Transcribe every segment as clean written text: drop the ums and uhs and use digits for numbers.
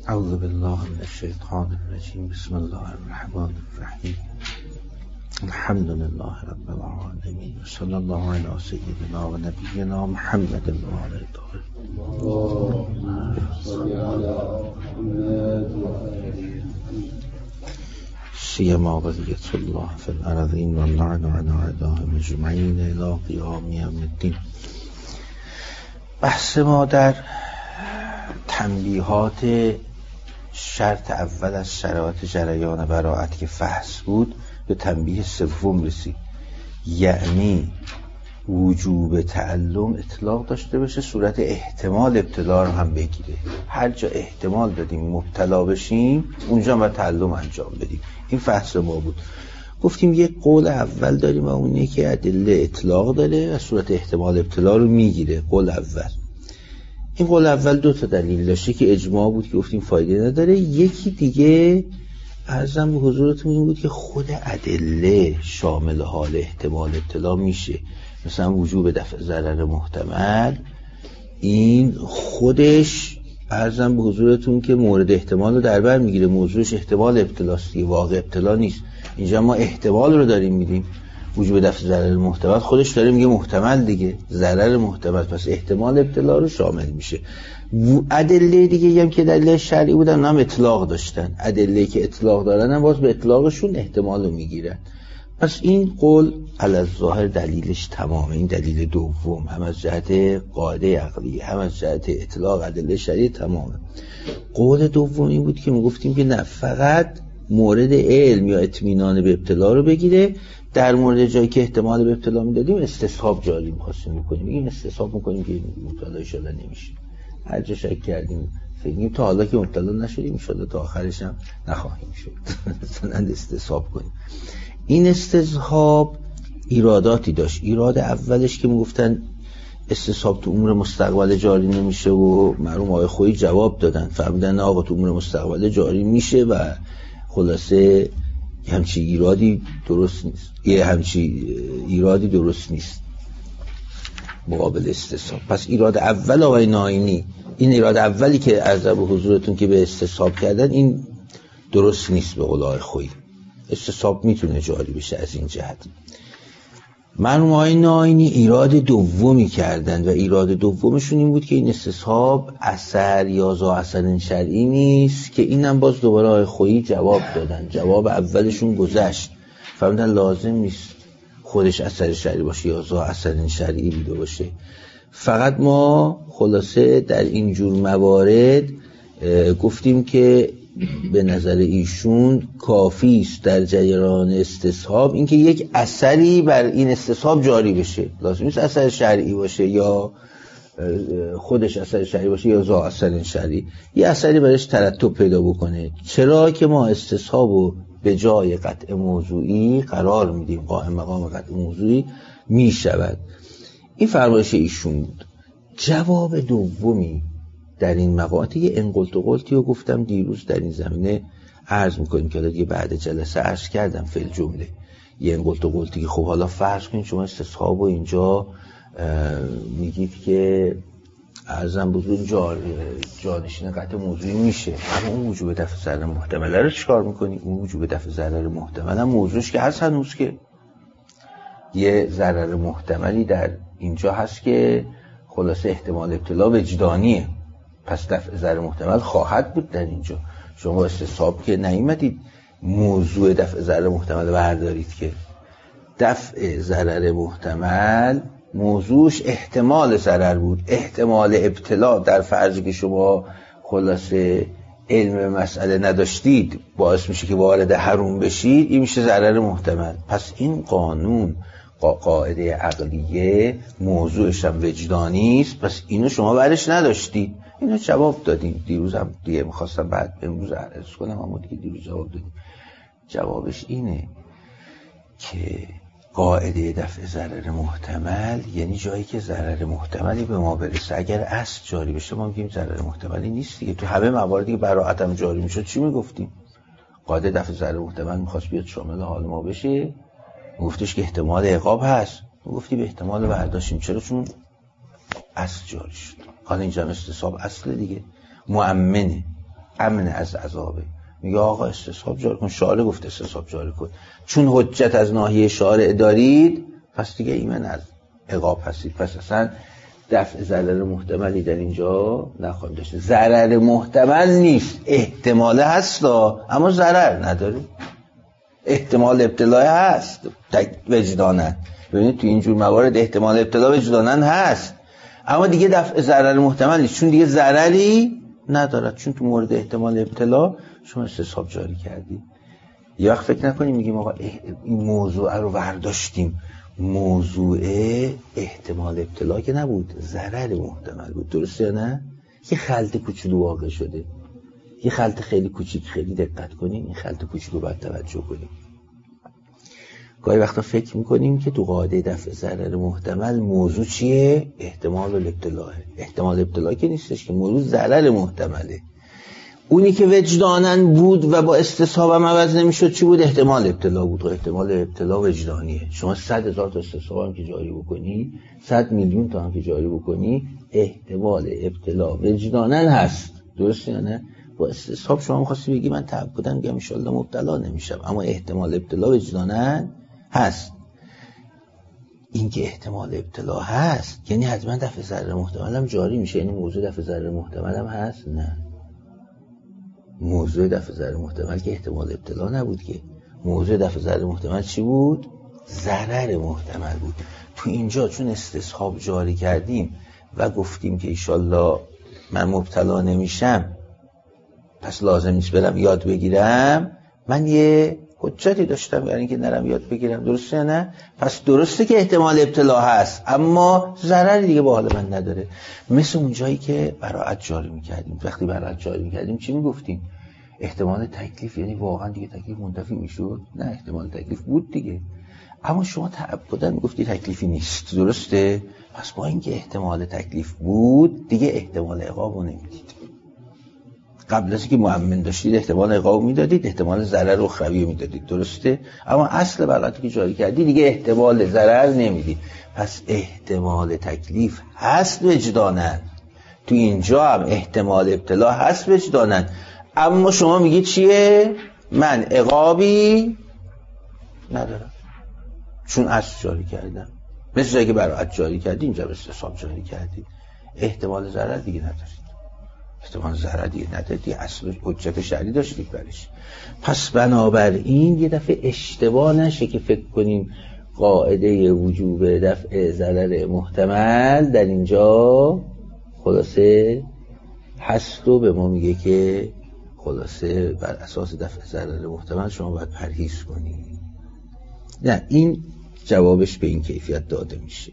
اعوذ بالله من الشیطان الرجیم. بسم الله الرحمن الرحیم. الحمد لله رب العالمین و صلی الله علی سیدنا و نبینا محمد و آله الطاهرین. سیما بقیة الله فی الارضین و اللعن علی اعدائهم اجمعین الی قیام یوم الدین. بحث ما در تنبیهات شرط اول از شرایط جریان براءت که فحص بود به تنبیه سوم رسید، یعنی وجوب تعلم اطلاق داشته باشه، صورت احتمال ابتلا رو هم بگیره. هر جا احتمال دادیم مبتلا بشیم اونجا باید تعلم انجام بدیم. این فحص ما بود. گفتیم یک قول اول داریم و اونه که ادله اطلاق داره و صورت احتمال ابتلا رو میگیره. قول اول، این قول اول دو تا دلیل داشته که اجماع بود که گفتیم فایده نداره. یکی دیگه عرضم به حضورتون این بود که خود ادله شامل حال احتمال ابتلا میشه. مثلا وجوب دفع ضرر محتمل، این خودش عرضم به حضورتون که مورد احتمال رو در بر میگیره. موضوعش احتمال ابتلاست دیگه، واقع ابتلا نیست. اینجا ما احتمال رو داریم میدیم. وجوب دفع ضرر محتمل خودش داره میگه محتمل دیگه، ضرر محتمل، پس احتمال ابتلا رو شامل میشه. ادله دیگه هم که دلیل شرعی بودن هم اطلاق داشتن. ادله که اطلاق دارن هم باز به اطلاقشون احتمال رو میگیرن. پس این قول علی‌الظاهر دلیلش تمامه. این دلیل دوم هم از جهت قاعده عقلی هم از جهت اطلاق ادله شرعی تمامه. قول دوم این بود که ما گفتیم که نه، فقط مورد علم یا اطمینان به ابتلا رو بگیره. در مورد جایی که احتمال به ابتلا میدادیم استصحاب جاری می‌خواستیم بکنیم. این استصحاب می‌کنیم که مبتلا شده نمیشه. هر جا شک کردیم فکر تا حالا که مبتلا نشدیم ان شاءالله تا آخرش هم نخواهیم شد. مثلا استصحاب کنیم. این استصحاب ایراداتی داشت. ایراد اولش که میگفتن استصحاب تو امور مستقبل جاری نمیشه و مرحوم آقای خویی جواب دادن، فهمیدن آقا تو امور مستقبل جاری میشه و خلاصه همچی ایرادی درست نیست. ایرادی درست نیست مقابل استصحاب. پس ایراد اول آقای ناینی، این ایراد اولی که عرض به حضورتون که به استصحاب کردن، این درست نیست به قول آقای خویی. استصحاب میتونه جاری بشه از این جهت. مرحوم آقای ناینی ایراد دومی کردن و ایراد دومشون این بود که این استصحاب اثر یا ذا اثر شرعی نیست، که اینم باز دوباره آقای خویی جواب دادن. جواب اولشون گذشت، فهمیدن لازم نیست خودش اثر شرعی باشه یا ذا اثر شرعی بوده باشه. فقط ما خلاصه در این جور موارد گفتیم که به نظر ایشون کافی است در جریان استصحاب اینکه یک اثری بر این استصحاب جاری بشه. لازم نیست اثر شرعی باشه یا خودش اثر شرعی باشه یا ذا اثر شرعی، یه اثری برش ترتب پیدا بکنه. چرا که ما استصحابو به جای قطع موضوعی قرار میدیم، قائم مقام قطع موضوعی میشود. این فرمایش ایشون بود. جواب دومی در این مقاطع یه انقلت و قلتی رو گفتم دیروز در این زمینه عرض میکنیم که دیگه بعد جلسه عرض کردم فی الجمله. یه انقلت و قلتی که خب حالا فرض کنید شما استصحاب و اینجا میگید که عرضم بزرگ جانشین قطع موضوعی میشه، اما اون وجوب دفع ضرر محتمل رو چیکار میکنی؟ اون وجوب دفع ضرر محتمل هم موضوعش که هست هنوز، که یه ضرر محتملی در اینجا هست که خلاصه احتمال ابتلا وجدانیه، پس دفع ضرر محتمل خواهد بود در اینجا. شما استصحاب که نیومدید موضوع دفع ضرر محتمل بردارید، که دفع ضرر محتمل موضوعش احتمال ضرر بود. احتمال ابتلا در فرضی که شما خلاصه علم مسئله نداشتید باعث میشه که وارد حرام بشید، این میشه ضرر محتمل. پس این قانون قاعده عقلیه موضوعش هم وجدانی است، پس اینو شما برش نداشتید. اینو جواب دادیم دیروز هم دیگه، میخواستم بعد امروز عرض کنم اما دیگه دیروز جواب دادیم. جوابش اینه که قاعده دفع ضرر محتمل یعنی جایی که ضرر محتملی به ما برسه. اگر اصل جاری بشه ما میگیم ضرر محتملی نیست دیگه. تو همه مواردی که براءت هم جاری میشد چی میگفتیم؟ قاعده دفع ضرر محتمل میخواست بیاد شامل حال ما بشه، گفتش که احتمال عقاب هست، گفتی به احتمال برداشتیم. چرا؟ چون اصل جاری شد. حالا اینجا استصحاب اصل دیگه، مؤمنه. امن از عذابه. میگه آقا استصحاب جاری کن، شارع گفت استصحاب جاری کن، چون حجت از ناحیه شارع دارید پس دیگه ایمن از عقاب هستید، پس اصلا دفع ضرر محتملی در اینجا نخواهیم داشت. ضرر محتمل نیست، احتماله هستا اما ضرر نداره. احتمال ابتلا هست وجدانن. ببینید تو اینجور موارد احتمال ابتلا وجدانن هست، اما دیگه دفع ضرر محتمل نیست، چون دیگه ضرری ندارد، چون تو مورد احتمال ابتلا شما استصحاب جاری کردی. یه وقت فکر نکنیم میگیم آقا این موضوع رو برداشتیم، موضوع احتمال ابتلا که نبود، ضرر محتمل بود، درسته یا نه؟ یه خلط کوچولو واقع شده، یه خلط خیلی کوچیک، خیلی دقت کنیم این خلط کوچیک رو باید توجه کنیم. گاهی وقتا فکر میکنیم که تو قاعده دفع ضرر محتمل موضوع چیه؟ احتمال الابتلاه. احتمال ابتلا که نیستش که، موضوع ضرر محتمله. اونی که وجدانن بود و با استصحاب هم عوض نمیشد چی بود؟ احتمال ابتلا بود. و احتمال ابتلا وجدانیه. شما 100,000 تا استصحاب هم که جاری بکنی، 100 میلیون تا هم که جاری بکنی، احتمال ابتلا وجدانن هست، درسته یا نه؟ با استصحاب شما می‌خواستی بگی من تعبداً میگم ان شاء الله مبتلا نمیشم، اما احتمال ابتلا وجدانن هست. این که احتمال ابتلا هست یعنی حتما دفع ضرر محتمل هم جاری میشه، یعنی موضوع دفع ضرر محتمل هم هست؟ نه، موضوع دفع ضرر محتمل که احتمال ابتلا نبود که. موضوع دفع ضرر محتمل چی بود؟ ضرر محتمل بود. تو اینجا چون استصحاب جاری کردیم و گفتیم که انشالله من مبتلا نمیشم پس لازم نیست برم یاد بگیرم، من یه حجتی داشتم برای اینکه نرم یاد بگیرم، درسته نه؟ پس درسته که احتمال ابتلا هست اما ضرری دیگه با حال من نداره. مثل اون جایی که براءت جاری میکردیم. وقتی براءت جاری میکردیم چی میگفتیم؟ احتمال تکلیف، یعنی واقعا دیگه تکلیف منتفی میشد؟ نه، احتمال تکلیف بود دیگه، اما شما تعبداً میگفتی تکلیفی نیست، درسته؟ پس با اینکه احتمال تکلیف بود دیگه احتمال عقابو نمیدید. قبل از اینکه مؤمن داشتید احتمال عقاب میدادید، احتمال ضرر اخروی میدادید، درسته؟ اما اصل براءتی که جاری کردی دیگه احتمال ضرر نمیدید. پس احتمال تکلیف هست وجدانن، تو اینجا هم احتمال ابتلا هست وجدانن، اما شما میگید چیه؟ من عقابی ندارم چون اصل جاری کردم. مثل جایی که براءت جاری کردی اینجا استصحاب جاری کردی، احتمال ضرر دیگه ندارید، احتمال ضرر دیگه ندارید، اصل حجت شرعی داشتید برش. پس بنابراین یه دفعه اشتباه نشه که فکر کنیم قاعده وجوب دفع ضرر محتمل در اینجا خلاصه هست و به ما میگه که خلاصه بر اساس دفع ضرر محتمل شما باید پرهیز کنید. نه، این جوابش به این کیفیت داده میشه.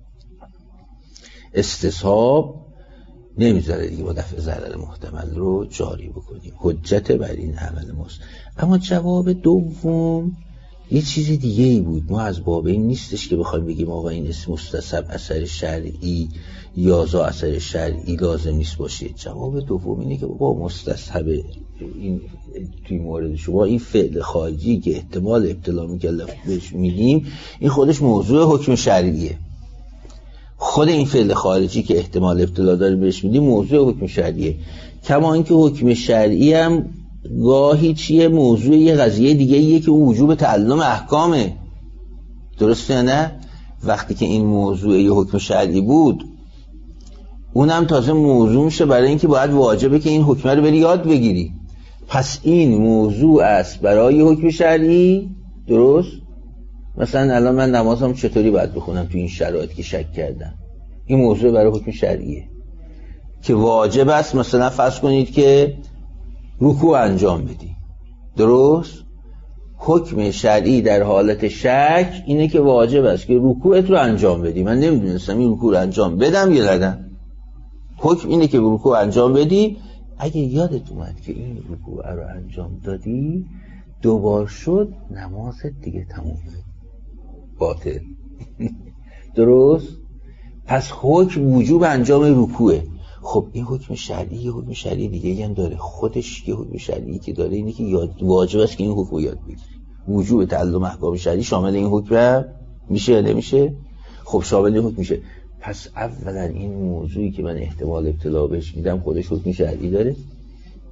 استصحاب نمیذاره دیگه با دفع ضرر محتمل رو جاری بکنیم، حجت بر این عمل ماست. اما جواب دوم یه چیز دیگه ای بود. ما از باب این نیستش که بخوایم بگیم آقا این اسم مستصحب اثر شرعی یا ذا اثر شرعی لازم نیست باشه. جواب دوم اینه که با مستصحب این توی مورد شما این فعل خارجی که احتمال ابتلا بهش میگیم این خودش موضوع حکم شرعیه. خود این فعل خارجی که احتمال ابتلا داره بهش میدیم موضوع حکم شرعیه. کما اینکه حکم شرعی هم گاهی چیه؟ موضوع یه قضیه دیگه ایه که وجوب تعلم احکامه، درسته یا نه؟ وقتی که این موضوع یه حکم شرعی بود اونم تازه موضوع میشه برای اینکه باید واجبه که این حکم رو بری یاد بگیری. پس این موضوع است برای حکم شرعی، درست؟ مثلا الان من نمازم چطوری باید بخونم تو این شرایط که شک کردم، این موضوع برای حکم شرعیه که واجب است مثلا فرض کنید که رکوع انجام بدی، درست؟ حکم شرعی در حالت شک اینه که واجب است که رکوعت رو انجام بدی. من نمیدونستم این رکوع رو انجام بدم یا ندم. حکم اینه که رکوع انجام بدی. اگه یادت اومد که این رکوع رو انجام دادی دوبار شد، نمازت دیگه تمومه، باطل. درست؟ پس حکم وجوب انجام رکوعه. خب این حکم شرعی یه حکم شرعی دیگه هم داره، خودش یه حکم شرعی که داره اینه که واجب است که این حکم رو یاد بگیری. وجوب تعلم احکام شرعی شامل این حکم میشه یا نمیشه؟ خب شامل این حکم میشه. پس اولا این موضوعی که من احتمال ابتلا بهش میدم خودش حکم شرعی داره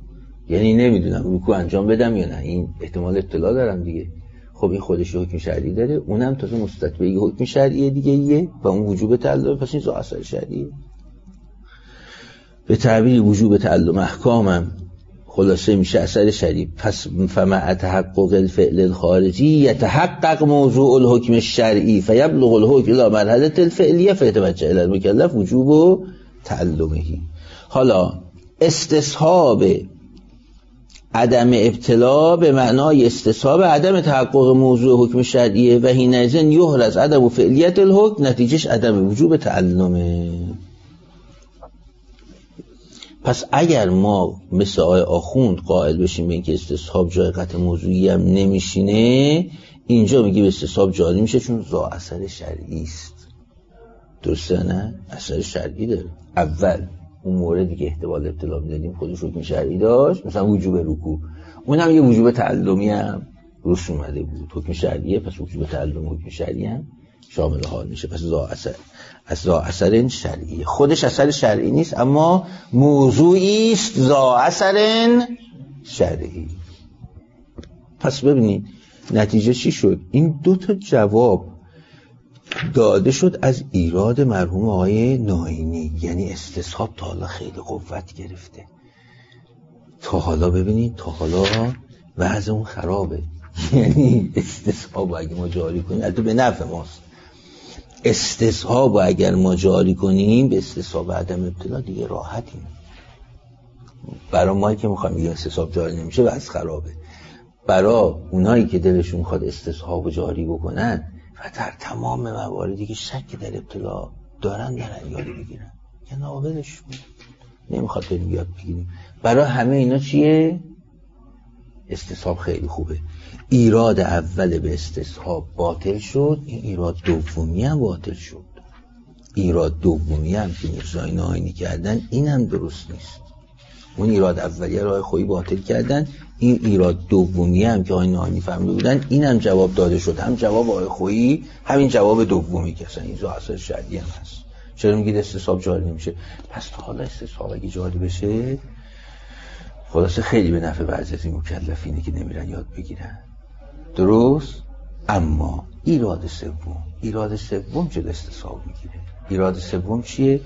یعنی نمیدونم رکوع انجام بدم یا نه، این احتمال ابتلا دارم دیگه. خب این خودش حکم شرعی داره، اونم تازه مستتبع یه حکم شرعی دیگه ایه و اون وجوب تعلم، پس این اثر شرعیه. به تعبیر وجوب تعلم احکامم خلاصه میشه اثر شرعی. پس فمع تحقق الفعل الخارجی یتحقق موضوع الحکم الشرعی فیبلغ الحکم الى مرحله الفعلیه فیتوجه الی المکلف وجوب تعلمه. حالا استصحاب عدم ابتلا به معنای استصحاب عدم تحقق موضوع حکم شرعیه و حینئذ یحرز عدم فعلیت الحکم، نتیجهش عدم وجوب تعلمه. پس اگر ما مثل آقای آخوند قائل بشیم به اینکه استصحاب جای قطع موضوعی هم نمیشینه، اینجا میگه استصحاب جاری میشه چون ذا اثر شرعی است. درسته نه؟ اثر شرعی داره. اول اون موردی که احتمال ابتلا میدادیم خودش حکم شرعی داشت، مثلا وجوب رکوع، اونم یه وجوب تعلمی هم روش اومده بود، حکم شرعیه، پس وجوب تعلم حکم شرعی هم شامل حال میشه. پس ذا اثر از ذا اثر شرعی، خودش اثر شرعی نیست اما موضوعی است ذا اثر شرعی. پس ببینید نتیجه چی شد؟ این دو تا جواب داده شد از ایراد مرحوم آقای ناینی. یعنی استصحاب تا حالا خیلی قوت گرفته، تا حالا ببینید تا حالا وضع اون خرابه. یعنی استصحاب اگه ما جاری کنیم البته به نفع ماست، استصحاب اگر ما جاری کنیم به استصحاب عدم ابتلا دیگه راحتیم. برای ما که میخوایم بگیم استصحاب جاری نمیشه وضع خرابه، برای اونایی که دلشون میخواد استصحاب جاری بکنن و در تمام مواردی که شک در ابتلا دارن دارن یاد بگیرن که ناولش نمیخواد بریم یاد بگیریم. برای همه اینا چیه؟ استصحاب خیلی خوبه. ایراد اول به استصحاب باطل شد، این ایراد دومی هم باطل شد. ایراد دومی هم که میرزای ناینی کردن این هم درست نیست. اون ایراد اولیه راه خویی باطل کردن، این ایراد دومی هم که آقای ناینی فهمیده بودن این هم جواب داده شد، هم جواب آقای خویی همین جواب دومی که اصلا این اثر شرعی هم هست. چرا میگید استصحاب جاری نمیشه؟ پس تا حالا استصحاب اگه جاری بشه خلاصه خیلی به نفع بعضی از این مکلفینه که نمیرن یاد بگیرن. درست؟ اما ایراد سوم چه استصحاب میگیره؟ ایراد سوم چیه؟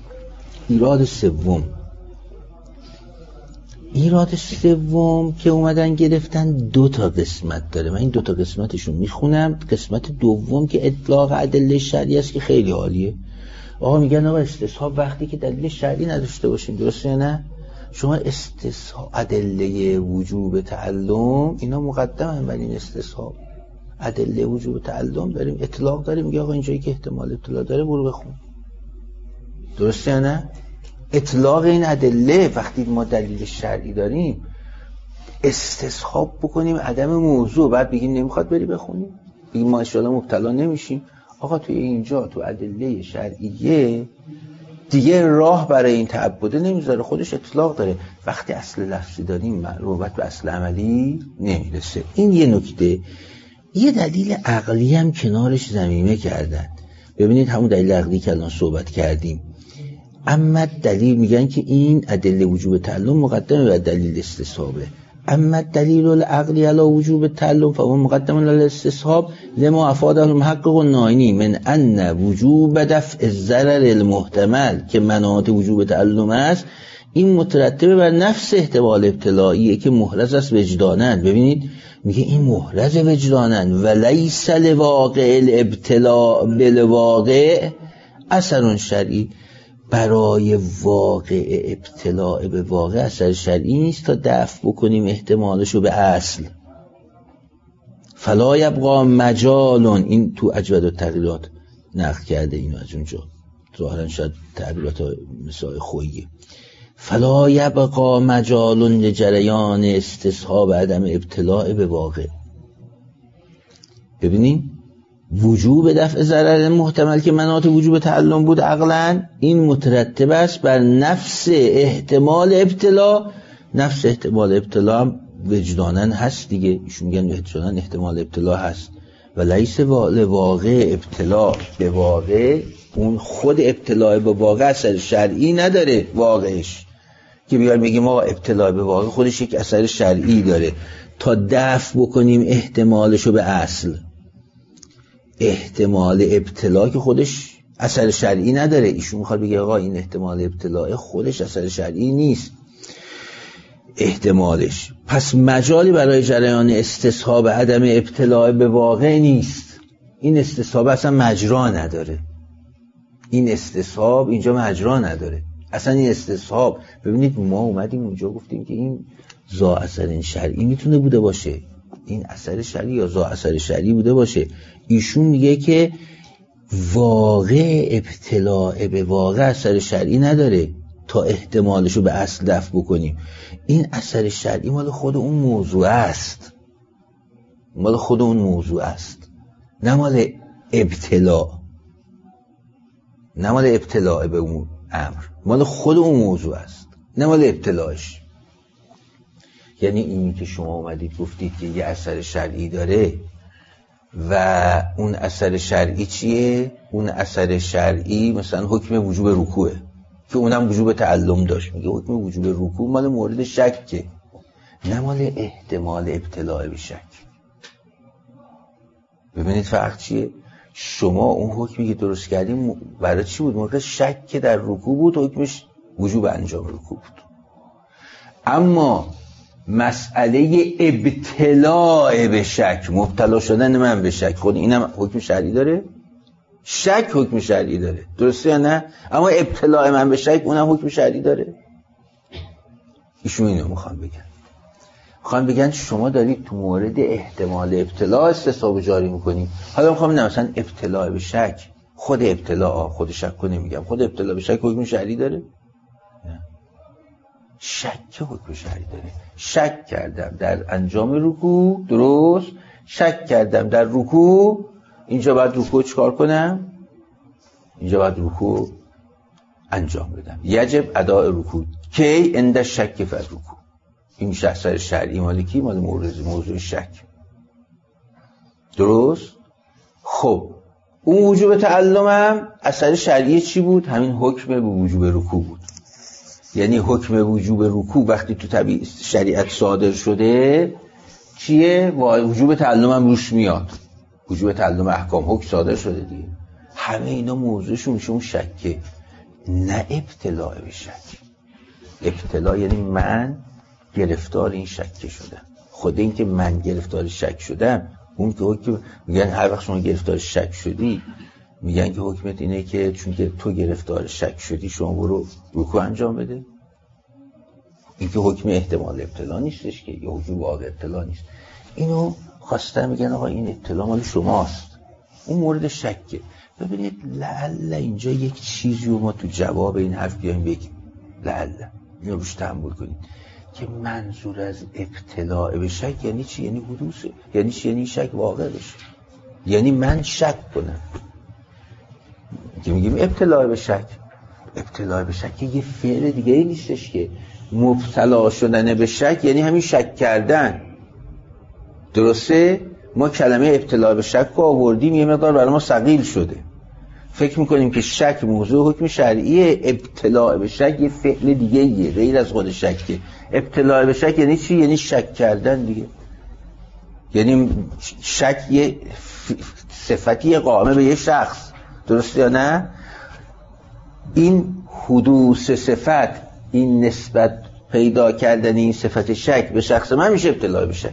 ایراد سوم که اومدن گرفتن دو تا قسمت داره. من این دو تا قسمتشون میخونم. قسمت دوم که اطلاق ادله شرعی است که خیلی عالیه. آقا میگن آقا استصحاب وقتی که دلیل شرعی نداشته باشیم، درسته یا نه؟ شما استصحاب ادله وجوب تعلم اینا مقدمه بر این استصحاب. ادله وجوب تعلم داریم، اطلاق داریم، میگه آقا اینجایی که احتمال ابتلا داره برو بخون. درسته یا نه؟ اطلاق این ادله وقتی ما دلیل شرعی داریم استصحاب بکنیم عدم موضوع، بعد بگیم نمیخواد بری بخونیم، بگیم ما انشاءالله مبتلا نمیشیم. آقا توی اینجا تو ادله شرعیه دیگه راه برای این تعبده نمیذاره، خودش اطلاق داره. وقتی اصل لفظی داریم مربوط به اصل عملی نمیرسه. این یه نکته. یه دلیل عقلی هم کنارش ضمیمه کردن. ببینید همون دلیل عقلی که الان صحبت کردیم، اما دلیل میگن که این ادله وجوب تعلم مقدمه بر دلیل استصحابه. اما دلیل العقلی علی وجوب تعلم فهو مقدم علی الاستصحاب لما افاده المحقق الناینی من ان وجوب دفع الضرر المحتمل که مناط وجوب تعلم است، این مترتب بر نفس احتمال ابتلاییه که محرز است وجدانن. ببینید میگه این محرز وجدانن و لیس لواقع الابتلاء بالواقع اثر شرعی. برای واقع ابتلاء به واقع اثر شرعی نیست تا دفع بکنیم احتمالشو به اصل. فلا یبقا مجالون، این تو اجود التغییرات نقل کرده اینو از اونجا، ظاهرا شاید تعبیرات مثال خوییه. فلا یبقا مجالون لجریان استصحاب عدم ابتلاء به واقع. ببینیم وجوب دفع ضرر محتمل که مناط وجوب تعلم بود عقلا، این مترتب است بر نفس احتمال ابتلا. نفس احتمال ابتلا هم وجدانن هست دیگه، ایشون میگن وجدانن احتمال ابتلا هست و لیس واقع ابتلا به واقع. اون خود ابتلا به واقع اثر شرعی نداره واقعش، که بیایم بگیم ما ابتلا به واقع خودش یک اثر شرعی داره تا دفع بکنیم احتمالشو به اصل. احتمال ابتلا که خودش اثر شرعی نداره، ایشون میخواد بگه آقا این احتمال ابتلا خودش اثر شرعی نیست احتمالش، پس مجالی برای جریان استصحاب عدم ابتلا به واقع نیست. این استصحاب اصلا مجرا نداره، این استصحاب اینجا مجرا نداره اصلا. این استصحاب ببینید ما اومدیم اونجا گفتیم که این ذا اثر شرعی میتونه بوده باشه، این اثر شرعی یا ذا اثر شرعی بوده باشه. ایشون میگه که واقع ابتلاع به واقع اثر شرعی نداره تا احتمالشو به اصل دفع بکنیم. این اثر شرعی مال خود اون موضوع است، مال خود اون موضوع است، نه مال ابتلاع، نه مال ابتلاع به اون امر، مال خود اون موضوع است، نه مال ابتلاعش. یعنی اینی که شما اومدید گفتید که یه اثر شرعی داره و اون اثر شرعی چیه؟ اون اثر شرعی مثلا حکم وجوب رکوعه که اونم وجوب تعلم داشت، میگه حکم وجوب رکوع مال مورد شکه، نه مال احتمال ابتلاع به شک. ببینید فرق چیه؟ شما اون حکمی که درست کردیم برای چی بود؟ مورد شک که در رکوع بود، حکمش وجوب انجام رکوع بود. اما مسئله ابتلاع به شک، مبتلا شدن من به شک، خود اینم حکم شرعی داره، شک حکم شرعی داره، درسته یا نه؟ اما ابتلاع من به شک اونم حکم شرعی داره. ایشون اینو میخوان بگن شما دارید تو مورد احتمال ابتلاع استصحاب جاری میکنید. حالا میخوام ببینم مثلا ابتلاع به شک، خود ابتلاع، خود شک رو نمیگم، خود ابتلاع به شک حکم شرعی داره؟ نه. شک حکم شرعی داره. شک کردم در انجام رکوع، درست؟ شک کردم در رکوع، اینجا باید رکوع چیکار کنم؟ اینجا باید رکوع انجام بدم. یجب اداء رکوع کی عند شک فی رکوع. این میشه اثر شرعی مال کی؟ مال موضوع شک، درست؟ خب اون وجوب تعلمم اثر شرعی چی بود؟ همین حکم به وجوب رکوع بود. یعنی حکم وجوب رکوع وقتی تو طبیعت شریعت صادر شده چیه؟ وجوب تعلمم روش میاد، وجوب تعلم احکام حکم صادر شده دیگه. همه اینا موضوعشون میشه اون شکه، نه ابتلاع به شک. ابتلاع یعنی من گرفتار این شک شدم. خود این که من گرفتار شک شدم، اون که حکم میگن هر وقت شما گرفتار شک شدی میگن که حکمت اینه که چون که تو گرفتار شک شدی شما برو رکوع انجام بده. این که حکم احتمال ابتلا نیستش که، یا حکم واقع ابتلا نیست. اینو خواستن میگن آقا این ابتلا مال شماست، اون مورد شکه. ببینید لعل اینجا یک چیزی رو ما تو جواب این حرف بیایم بگیم، لعل اینو روش تأمل کنید که منظور از ابتلاع به شک یعنی چی؟ یعنی حدوثه. یعنی چی؟ یعنی شک واقع بشه، یعنی من شک کنم. که میگیم ابتلاع به شک، ابتلاع به شک یه فعل دیگه ای نیستش که. مبتلا شدن به شک یعنی همین شک کردن، درسته؟ ما کلمه ابتلاع به شک رو آوردیم یه مقدار برای ما ثقیل شده، فکر میکنیم که شک موضوع حکم شرعیه، ابتلاع به شک یه فعل دیگه ایه غیر از خود شکه. ابتلاع به شک یعنی چی؟ یعنی شک کردن دیگه. یعنی شک یه صفتی قائمه به یه شخص، درسته یا نه؟ این حدوث صفت، این نسبت پیدا کردن این صفت شک به شخص من میشه ابتلاع به شک.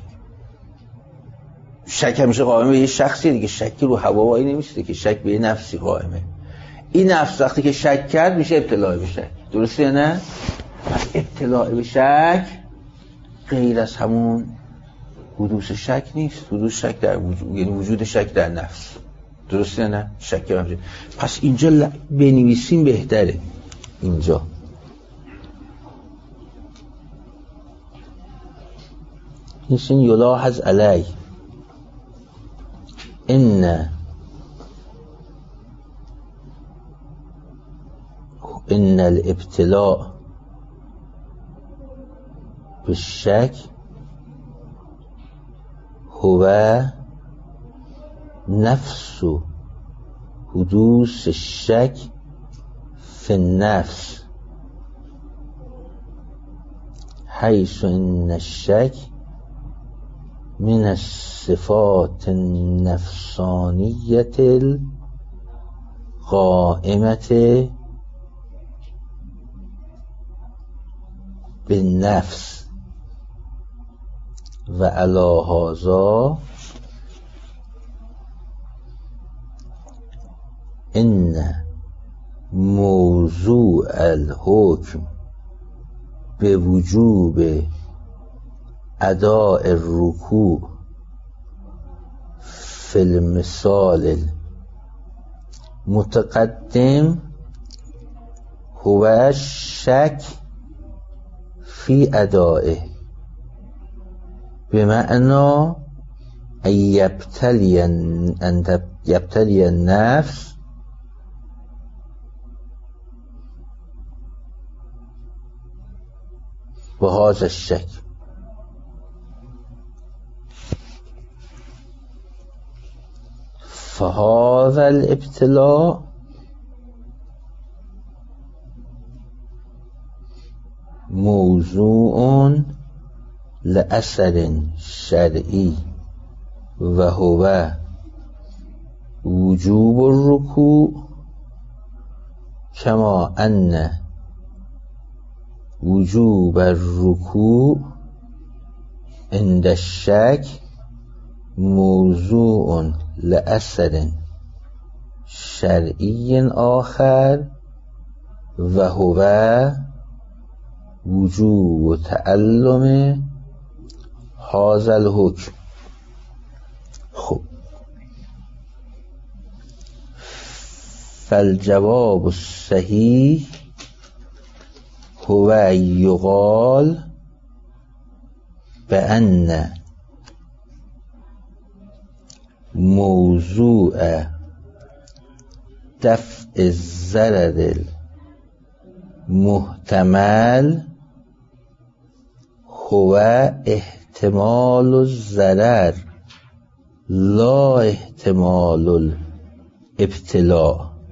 شک همیشه قائمه به یه شخصی دیگه، شک رو هوایی نمیسته که، شک به یه نفسی قائمه. این نفس وقتی که شک کرد میشه ابتلاع به شک، درسته یا نه؟ ابتلاع به شک غیر از همون حدوث شک نیست. حدوث شک در وجود یعنی وجود شک در نفس، درسته یا نه؟ شک همشه. پس اینجا بنویسیم بهتره. اینجا نسین یلاحظ علی ان الابتلاء بالشك هو نفس حدوث الشك في النفس حیث ان الشک من الصفات النفسانیت القائمت بالنفس و علی هذا ان موضوع الحکم به وجوب اداء الرکوع فی المثال المتقدم هو الشک فی ادائه بمعنی ان یبتلی النفس بهذا الشک. فهذا الابتلاء موضوع لأثر شرعی و هو وجوب الرکوع کما ان وجوب الرکوع عند الشک موضوع لأثر شرعی آخر و هو وجوب تعلم هذا الحکم. خب فالجواب الصحیح هو یقال بأن موضوع دفع الضرر المحتمل هو احتمال الضرر لا احتمال الابتلاء،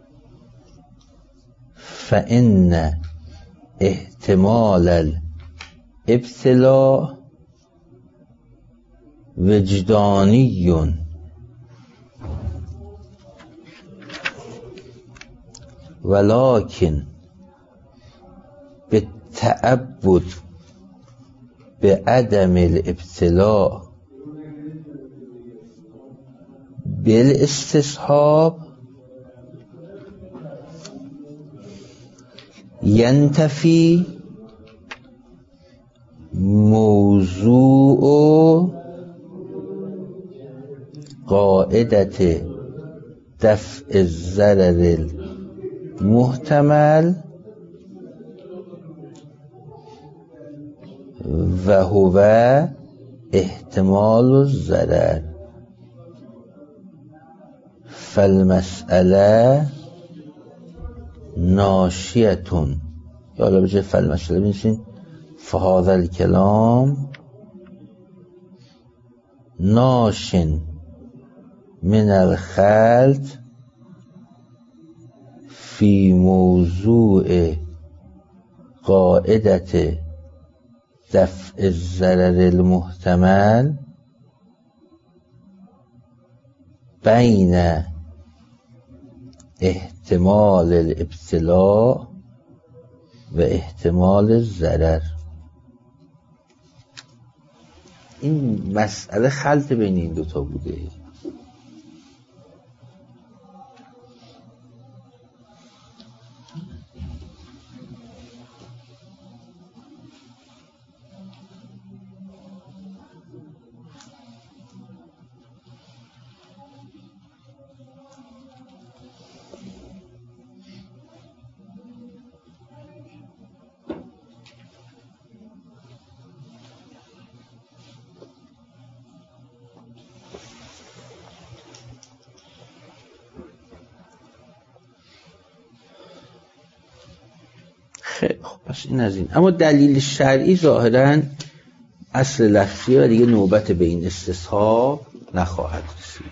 فإن احتمال الابتلاء وجدانی ولكن بالتعبد بعدم الابتلاء بالاستصحاب ينتفي موضوع قاعدة دفع الضرر المحتمل و هو احتمال الضرر. فالمسئله ناشیتون، یا حالا بجای فالمسئله بنویسین فهذا الکلام ناشن من الخلط فی موضوع قاعدة دفع الضرر المحتمل بین احتمال الابتلاء و احتمال الضرر. این مسئله خلط بین این دوتا بوده. خیلی خب، پس این از این. اما دلیل شرعی ظاهراً اصل لفظیه و دیگه نوبت به این استصحاب نخواهد رسید.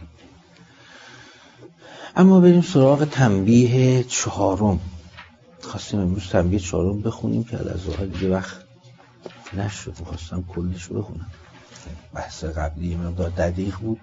اما بریم سراغ تنبیه چهارم. خواستیم امروز تنبیه چهارم بخونیم که از ظاهر دیگه وقت نشد، میخواستم کلش بخونم. بحث قبلی مقدار دقیق بود.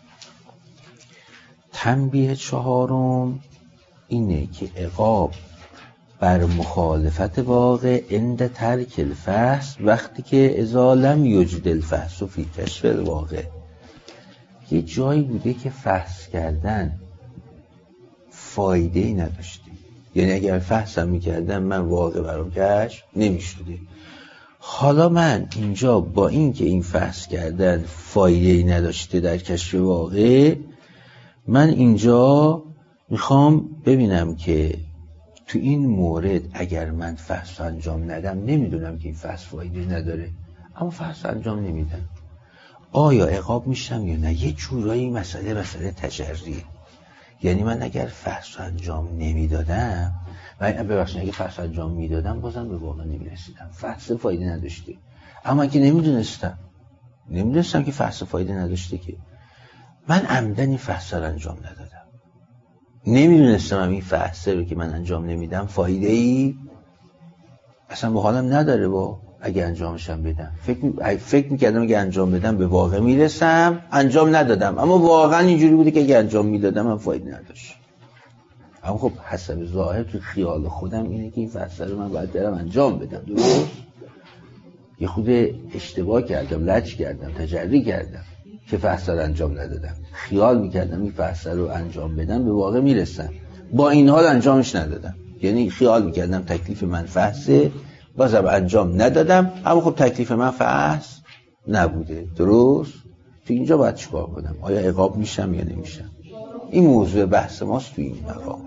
تنبیه چهارم اینه که عقاب بر مخالفت واقع عند ترک الفحص، وقتی که اذا لم یوجد الفحص فی کشف الواقع، یه جایی بوده که فحص کردن فایده‌ای نداشته، یعنی اگر فحصم میکردم من واقع برام کشف نمیشده. حالا من اینجا با این که این فحص کردن فایده‌ای نداشته در کشف واقع، من اینجا میخوام ببینم که تو این مورد اگر من فحص انجام ندم، نمیدونم که این فحص فایده نداره اما فحص انجام نمیدم، آیا عقاب میشم یا نه؟ یه جورایی مسئله تجریه. یعنی من اگر فحص انجام نمیدادم، ببخشید اگه فحص انجام میدادم بازم به واقع نمیرسیدم، فحص فایده نداشته. اما که نمیدونستم که فحص فایده نداشته، که من عمدن این فحص رو انجام ندادم، نمیدونستم این فحص رو که من انجام نمیدم فایده ای اصلا به حالم نداره. با اگه انجامشم بدم فکر میکردم اگه انجام بدم به واقع میرسم، انجام ندادم، اما واقعا اینجوری بوده که اگه انجام میدادم من فایده نداشت. اما خب حسب ظاهر تو خیال خودم اینه که این فحص رو من باید برم انجام بدم. درست یه خود اشتباه کردم، لج کردم، تجری کردم که فحص رو انجام ندادم. خیال میکردم این فحص رو انجام بدم به واقع میرسم، با این حال انجامش ندادم. یعنی خیال میکردم تکلیف من فحصه، بازم انجام ندادم، اما خب تکلیف من فحص نبوده. درست؟ تو اینجا باید چیکار کنم؟ آیا عقاب میشم یا نمیشم؟ این موضوع بحث ماست تو این مقام.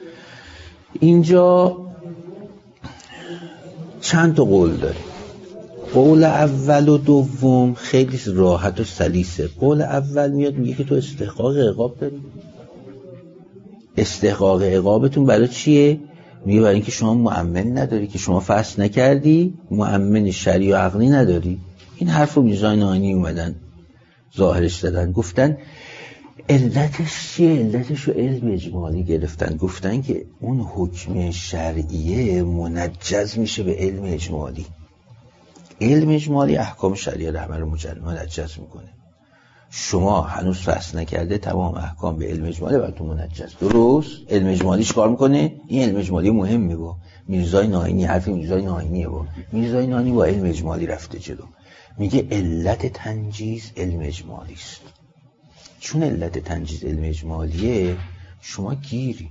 اینجا چند تا قول داره. قول اول و دوم خیلی راحت و سلیسه. قول اول میاد میگه که تو استحقاق عقاب داری. استحقاق عقابتون برای چیه؟ میگه برای اینکه شما مؤمن نداری، که شما فحص نکردی، مؤمن شرعی و عقلی نداری. این حرف رو میزان آینی اومدن ظاهرش دادن، گفتن علتش چیه؟ علتش رو علم اجمالی گرفتن، گفتن که اون حکم شرعیه منجز میشه به علم اجمالی. علم اجمالی احکام شریعه رو همه رو منجز میکنه. شما هنوز فحص نکرده، تمام احکام به علم اجمالی براتون منجز. درست؟ علم اجمالی چیکار میکنه؟ این علم اجمالی مهمه. با میرزای ناینی، حرف میرزای ناینیه. با میرزای ناینی با علم اجمالی رفته جلو، میگه علت تنجیز علم اجمالی است. چون علت تنجیز علم اجمالیه، شما گیری.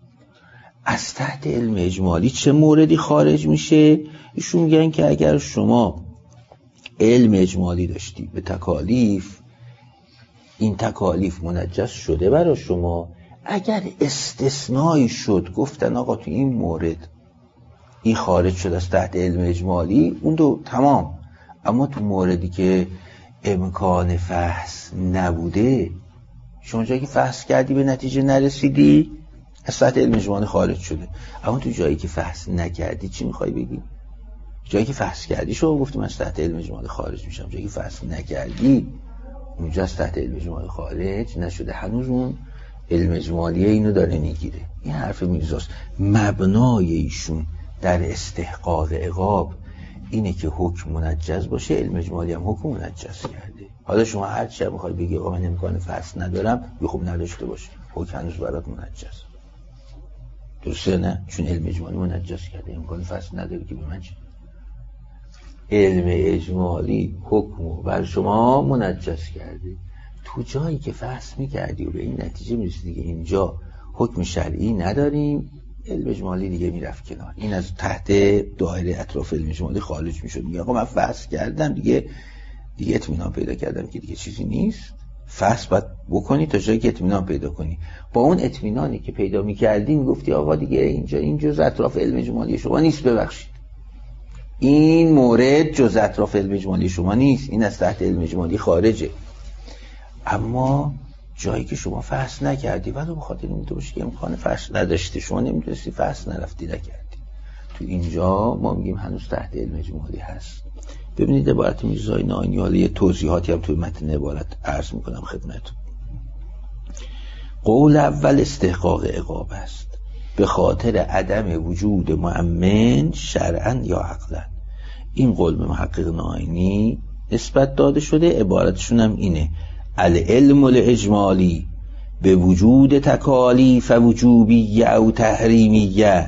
از تحت علم اجمالی چه موردی خارج میشه؟ ایشون میگن که اگر شما علم اجمالی داشتی به تکالیف، این تکالیف منجز شده برای شما، اگر استثنایی شد گفتن آقا تو این مورد این خارج شد از تحت علم اجمالی، اون دو تمام. اما تو موردی که امکان فحص نبوده، شما جایی که فحص کردی به نتیجه نرسیدی، از تحت علم اجمالی خارج شده. اما تو جایی که فحص نکردی چی میخوای بگی؟ جایی که فحص کردی شما گفتیم از تحت علم اجمالی خارج میشم، جایی که فحص نکردی اونجا از تحت علم اجمالی خارج نشده. هنوز اون علم اجمالیه اینو داره میگیره. این حرف میرزاست. مبنای ایشون در استحقاق عقاب اینه که حکم منجز باشه، علم اجمالی هم حکم منجز کرده. حالا شما هر چی میخوای بگی آقا من امکان فحص ندارم، خب نداشته باشه، حکم هنوز برات منجز. درسته نه؟ چون علم اجمالی منجز کرده، امکان فحص نداره که به من چه؟ علم اجمالی حکم بر شما منجز کرده. تو جایی که فحص میکردی و به این نتیجه میرسیدی که اینجا حکم شرعی نداریم، علم اجمالی دیگه میرفت کنار، این از تحت دایره اطراف علم اجمالی خارج میشد. میگه آقا من فحص کردم دیگه اطمینان پیدا کردم که دیگه چیزی نیست. فحص باید بکنی تا جایی که اطمینان پیدا کنی. با اون اطمینانی که پیدا میکردی میگفتی آقا دیگه اینجا این جزء اطراف علم اجمالی شما نیست، ببخشید این مورد جزء اطراف علم اجمالی شما نیست، این از تحت علم اجمالی خارجه. اما جایی که شما فحص نکردی، ولی به خاطر این باشه که امکان فحص نداشتی، شما نمیدونستی، فحص نرفتی نکردی، تو اینجا ما میگیم هنوز تحت علم اجمالی هست. ببینید عبارت میرزای ناینی، حالا یه توضیحاتی هم توی متن عبارت عرض میکنم خدمتتون. قول اول استحقاق عقاب است به خاطر عدم وجود مؤمن شرعا یا عقلا. این قول به محقق ناینی نسبت داده شده. عبارتشون هم اینه: العلم الاجمالی به وجود تکالیف وجوبیه او تحریمیه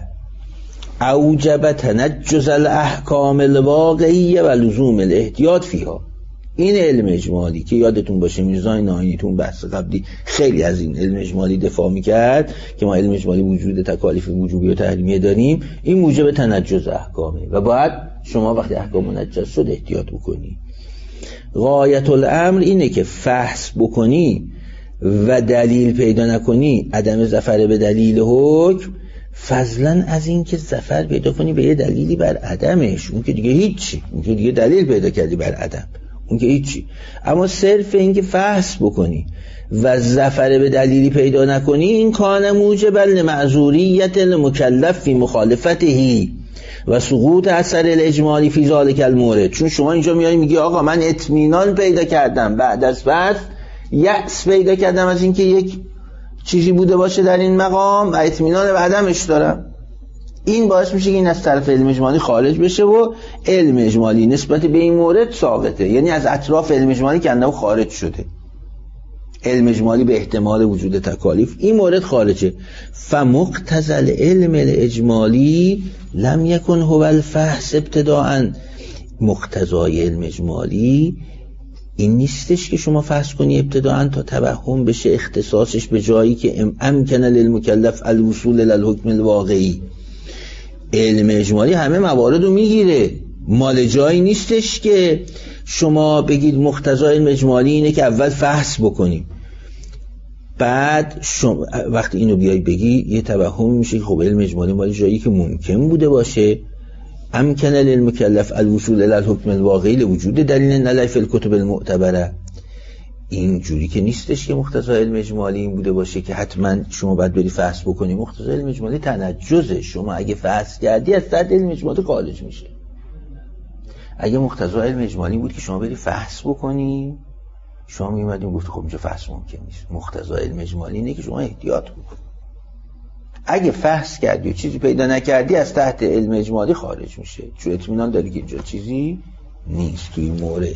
اوجب تنجز الاحکام الواقعیه و لزوم الاحتیاط فیها. این علم اجمالی که یادتون باشه میرزا ناینی تو بحث قبلی خیلی از این علم اجمالی دفاع میکرد که ما علم اجمالی وجود تکالیف وجوبی و تحریمیه داریم، این موجب تنجز احکامه و باید شما وقتی احکام منجز شد احتیاط بکنی. غایت الامر اینه که فحص بکنی و دلیل پیدا نکنی عدم ظفر به دلیل حکم، فضلا از این که ظفر پیدا کنی به یه دلیلی بر عدمش، اون که دیگه هیچی، اون که دیگه دلیل پیدا کردی بر عدم، اون که هیچی. اما صرف این که فحص بکنی و ظفر به دلیلی پیدا نکنی، این کان موجبا لمعذوریت المکلف فی مخالفته و سقوط اثر الاجمالی فی ذلک المورد. چون شما اینجا میای میگی آقا من اطمینان پیدا کردم بعد از بحث، یأس پیدا کردم از اینکه یک چیزی بوده باشه در این مقام و اطمینان به عدمش دارم، این باعث میشه که این از طرف علم اجمالی خارج بشه و علم اجمالی نسبت به این مورد ثابته، یعنی از اطراف علم اجمالی که انه خارج شده. علم اجمالی به احتمال وجود تکالیف این مورد خارجه. فمقتضى العلم الاجمالی لم یکن هو الفحص ابتداءً. مقتضای علم اجمالی این نیستش که شما فحص کنی ابتداءً تا توهم بشه اختصاصش به جایی که امکن للمکلف الوصول الى الحکم الواقعی. علم اجمالی همه موارد رو میگیره، مال جایی نیستش که شما بگید مقتضای علم اجمالی اینه که اول فحص بکنیم بعد شما وقتی اینو بیای بگی یه توهم میشه که خب علم اجمالی مال جایی که ممکن بوده باشه. امکن للمکلف الوصول الى الحکم الواقعی لوجود دلیل علیه فی الکتب المعتبره. این جوری که نیستش که مقتضای علم اجمالی این بوده باشه که حتما شما باید بری فحص بکنی. مقتضای علم اجمالی تنجزه، شما اگه فحص کردی از سطح علم اجمالی خارج میشه. اگه مقتضای علم اجمالی بود که شما بری فحص بکنی، شما میومدین گفت خب اینجا فحص ممکن نیست. مقتضای علم اجمالی اینه که شما احتیاط بکنی. اگه فحص کردی و چیزی پیدا نکردی از تحت علم اجمالی خارج میشه، چون اطمینان داری که اینجا چیزی نیست توی این مورد.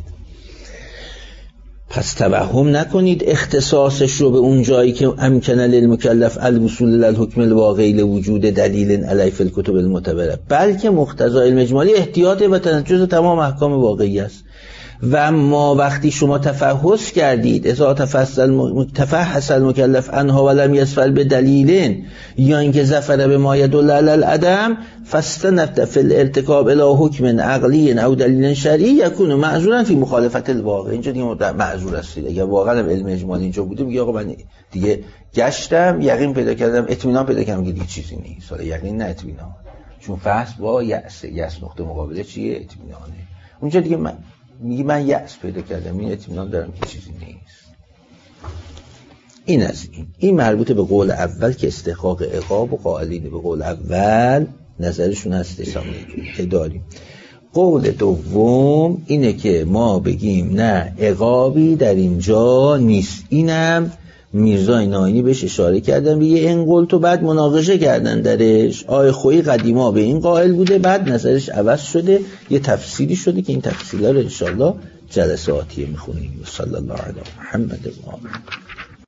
پس توهم نکنید اختصاصش رو به اون جایی که امکن للمکلف الوصول الی الحکم الواقعی لوجود دلیل علیه فی الکتب المعتبره، بلکه مقتضای علم اجمالی احتیاط و تنجز تمام احکام واقعی است. و ما وقتی شما تفحص کردید اذا تفحص المکلف انها ولم یسفل به دلیل یا اینکه ظفر به ما یدل علی العدم فاستند فی الارتکاب الی حکم عقلی او دلیل شرعی یکون معذورا فی مخالفت الواقع. اینجا دیگه معذور هستید. اگه واقعا علم اجمالی اینجا بوده میگه آقا من دیگه گشتم یقین پیدا کردم اطمینان پیدا کردم که دیگه چیزی نیست. حالا یقین نه اطمینان، چون فحص با یأس نقطه مقابله چیه؟ اطمینانه. اونجا دیگه میگه من یأس پیدا کردم، این اطمینان دارم که چیزی نیست. این از این مربوط به قول اول که استحقاق عقاب و قائلین به قول اول نظرشون هستش که داریم. قول دوم اینه که ما بگیم نه عقابی در اینجا نیست. اینم میرزای ناینی بهش اشاره کردن، بگه این قول تو بعد مناقشه کردن درش. آقای خویی قدیما به این قائل بوده، بعد نظرش عوض شده، یه تفسیری شده که این تفسیرها رو انشالله جلسه آتیه میخونیم. صلی الله علی محمد و آله.